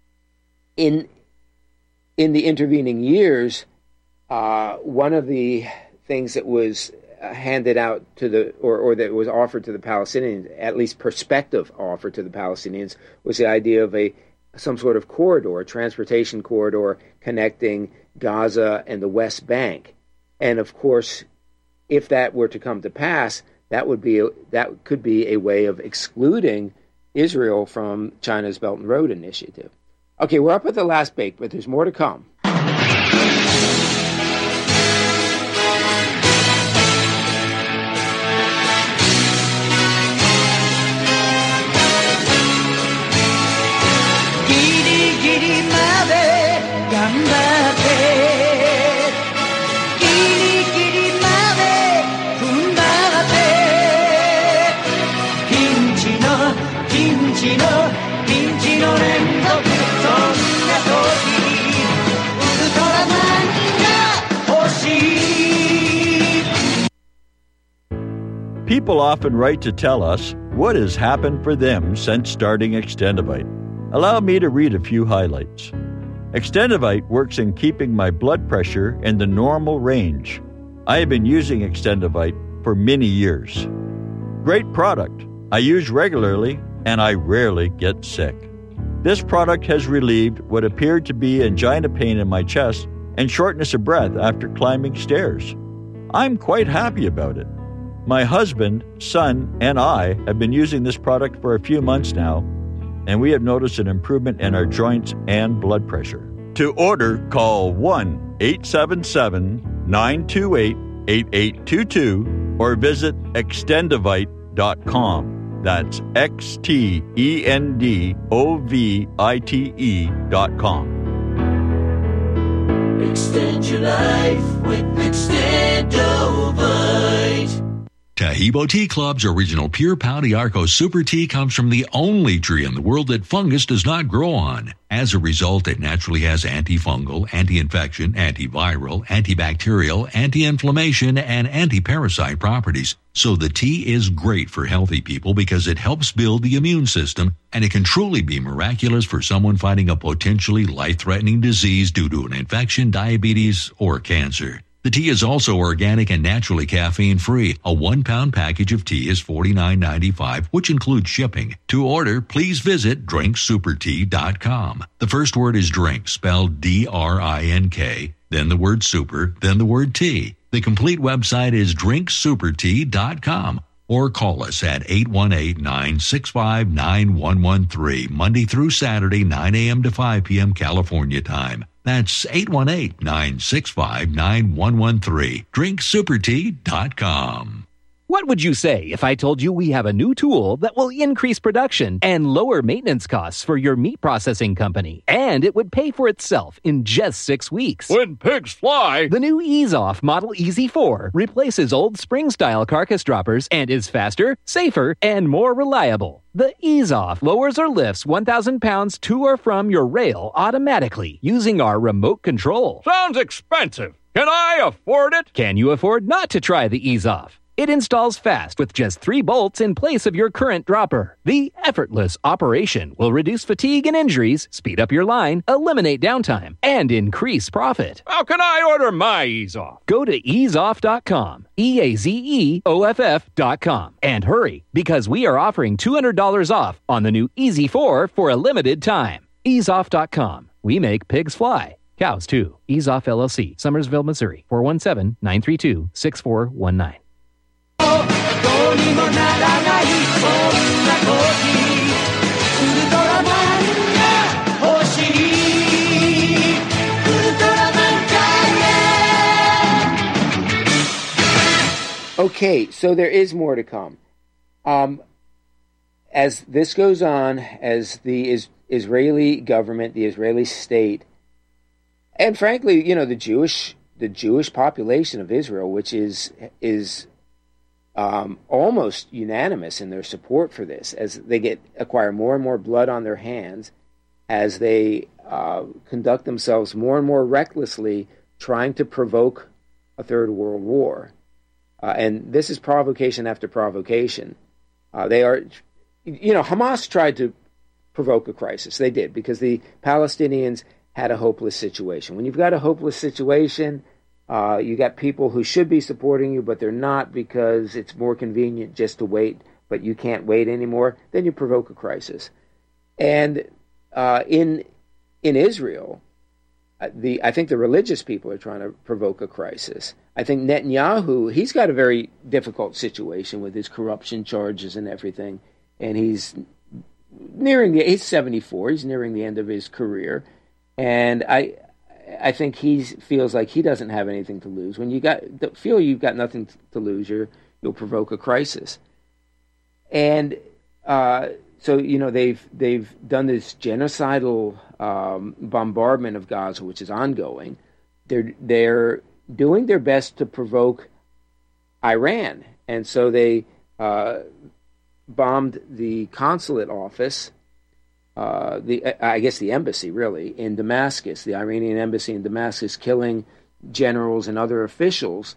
in in the intervening years, uh, one of the things that was handed out to the, or, or that was offered to the Palestinians, at least perspective offered to the Palestinians, was the idea of a some sort of corridor, transportation corridor connecting Gaza and the West Bank. And of course, if that were to come to pass, that would be a, that could be a way of excluding Israel from China's Belt and Road Initiative. Okay, we're up at the last bake, but there's more to come. People often write to tell us what has happened for them since starting Extendivite. Allow me to read a few highlights. Extendivite works in keeping my blood pressure in the normal range. I have been using Extendivite for many years. Great product. I use regularly and I rarely get sick. This product has relieved what appeared to be angina pain in my chest and shortness of breath after climbing stairs. I'm quite happy about it. My husband, son, and I have been using this product for a few months now, and we have noticed an improvement in our joints and blood pressure. To order, call one eight seven seven, nine two eight, eight eight two two or visit extendivite dot com. That's X T E N D O V I T E dot com. Extend your life with Extendivite. Taheebo Tea Club's original Pure Pau d'Arco Super Tea comes from the only tree in the world that fungus does not grow on. As a result, it naturally has antifungal, anti-infection, antiviral, antibacterial, anti-inflammation, and anti-parasite properties. So the tea is great for healthy people because it helps build the immune system, and it can truly be miraculous for someone fighting a potentially life-threatening disease due to an infection, diabetes, or cancer. The tea is also organic and naturally caffeine-free. A one-pound package of tea is forty-nine ninety-five, which includes shipping. To order, please visit drink super tea dot com. The first word is drink, spelled D R I N K, then the word super, then the word tea. The complete website is drink super tea dot com. Or call us at eight one eight, nine six five, nine one one three, Monday through Saturday, nine a.m. to five p.m. California time. That's eight one eight, nine six five, nine one one three. drink super tea dot com. What would you say if I told you we have a new tool that will increase production and lower maintenance costs for your meat processing company? And it would pay for itself in just six weeks. When pigs fly! The new Ease Off Model E Z four replaces old spring-style carcass droppers and is faster, safer, and more reliable. The Ease Off lowers or lifts one thousand pounds to or from your rail automatically using our remote control. Sounds expensive. Can I afford it? Can you afford not to try the Ease Off? It installs fast with just three bolts in place of your current dropper. The effortless operation will reduce fatigue and injuries, speed up your line, eliminate downtime, and increase profit. How can I order my Ease Off? Go to ease off dot com, E A Z E O F F dot com, and hurry, because we are offering two hundred dollars off on the new E Z four for a limited time. ease off dot com. We make pigs fly. Cows, too. Ease Off L L C, Summersville, Missouri, four one seven, nine three two, six four one nine. どうにもならないそんな時ウルトラマンが欲しいウルトラマンジャイアン Okay, so there is more to come. Um, as this goes on, as the is, Israeli government, the Israeli state, and frankly, you know, the Jewish the Jewish population of Israel, which is is Um, almost unanimous in their support for this, as they get acquire more and more blood on their hands, as they uh, conduct themselves more and more recklessly, trying to provoke a third world war. Uh, and this is provocation after provocation. Uh, they are, you know, Hamas tried to provoke a crisis. They did, because the Palestinians had a hopeless situation. When you've got a hopeless situation, Uh, you got people who should be supporting you, but they're not because it's more convenient just to wait, but you can't wait anymore. Then you provoke a crisis. And uh, in in Israel, the I think the religious people are trying to provoke a crisis. I think Netanyahu, he's got a very difficult situation with his corruption charges and everything, and he's nearing the he's seventy-four. He's nearing the end of his career, and I I think he feels like he doesn't have anything to lose. When you got feel you've got nothing to lose, you're, you'll provoke a crisis, and uh, so you know they've they've done this genocidal um, bombardment of Gaza, which is ongoing. They're they're doing their best to provoke Iran, and so they uh, bombed the consulate office, uh, the I guess the embassy really in Damascus, the Iranian embassy in Damascus, killing generals and other officials.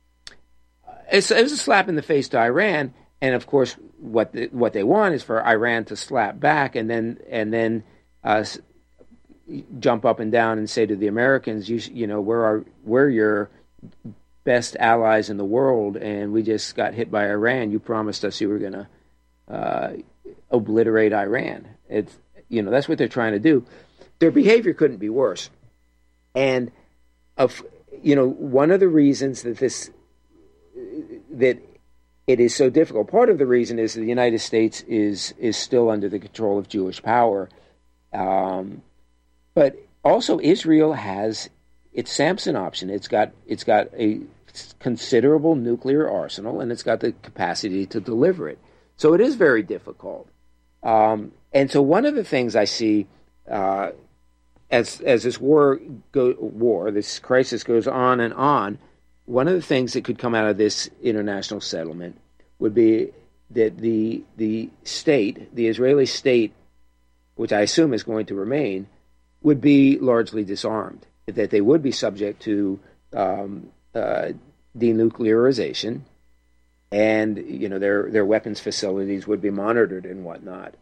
It's, it was a slap in the face to Iran, and of course, what the, what they want is for Iran to slap back, and then and then uh, jump up and down and say to the Americans, you you know, we're our, we're your best allies in the world, and we just got hit by Iran. You promised us you were going to uh, obliterate Iran. It's you know that's what they're trying to do. Their behavior couldn't be worse, and of you know one of the reasons that this that it is so difficult. Part of the reason is that the United States is is still under the control of Jewish power. Um, But also, Israel has its Samson option. It's got it's got a considerable nuclear arsenal, and it's got the capacity to deliver it. So it is very difficult. Um, and so one of the things I see uh, as as this war go, war this crisis goes on and on, one of the things that could come out of this international settlement would be that the the state, the Israeli state, which I assume is going to remain, would be largely disarmed, that they would be subject to um, uh, denuclearization, and you know their their weapons facilities would be monitored and whatnot.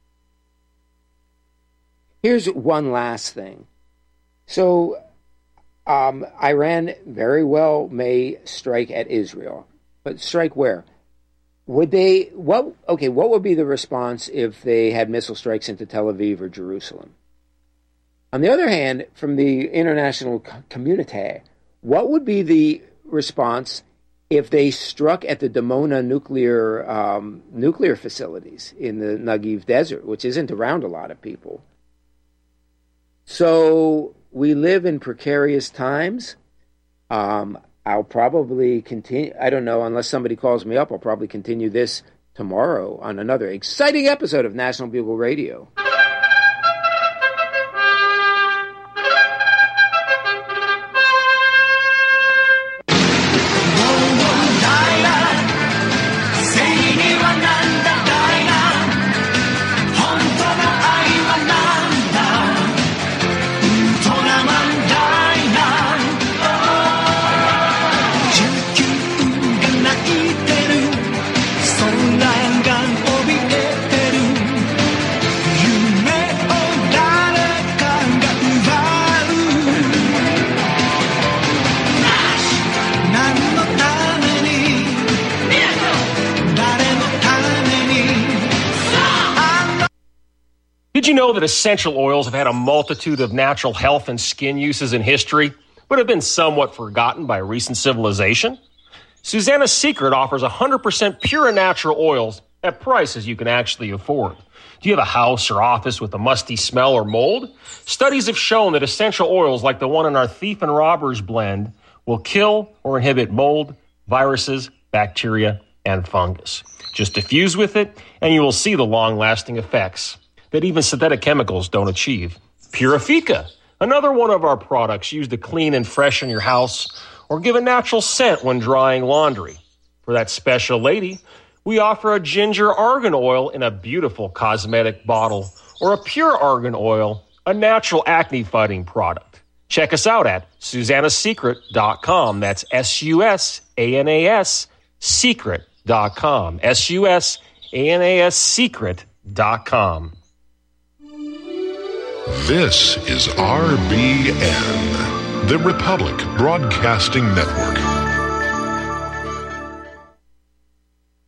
Here's one last thing. So um, Iran very well may strike at Israel, but strike where? Would they? What? Okay, what would be the response if they had missile strikes into Tel Aviv or Jerusalem? On the other hand, from the international community, what would be the response if they struck at the Dimona nuclear um, nuclear facilities in the Negev Desert, which isn't around a lot of people? So we live in precarious times. Um, I'll probably continue, I don't know, unless somebody calls me up, I'll probably continue this tomorrow on another exciting episode of National Bugle Radio. Did you know that essential oils have had a multitude of natural health and skin uses in history, but have been somewhat forgotten by recent civilization? Susanna's Secret offers one hundred percent pure and natural oils at prices you can actually afford. Do you have a house or office with a musty smell or mold? Studies have shown that essential oils like the one in our Thief and Robbers blend will kill or inhibit mold, viruses, bacteria, and fungus. Just diffuse with it, and you will see the long-lasting effects that even synthetic chemicals don't achieve. Purifica, another one of our products used to clean and freshen your house or give a natural scent when drying laundry. For that special lady, we offer a ginger argan oil in a beautiful cosmetic bottle or a pure argan oil, a natural acne-fighting product. Check us out at susannas secret dot com. That's S U S A N A S secret dot com. S U S A N A S secret dot com. This is R B N, the Republic Broadcasting Network.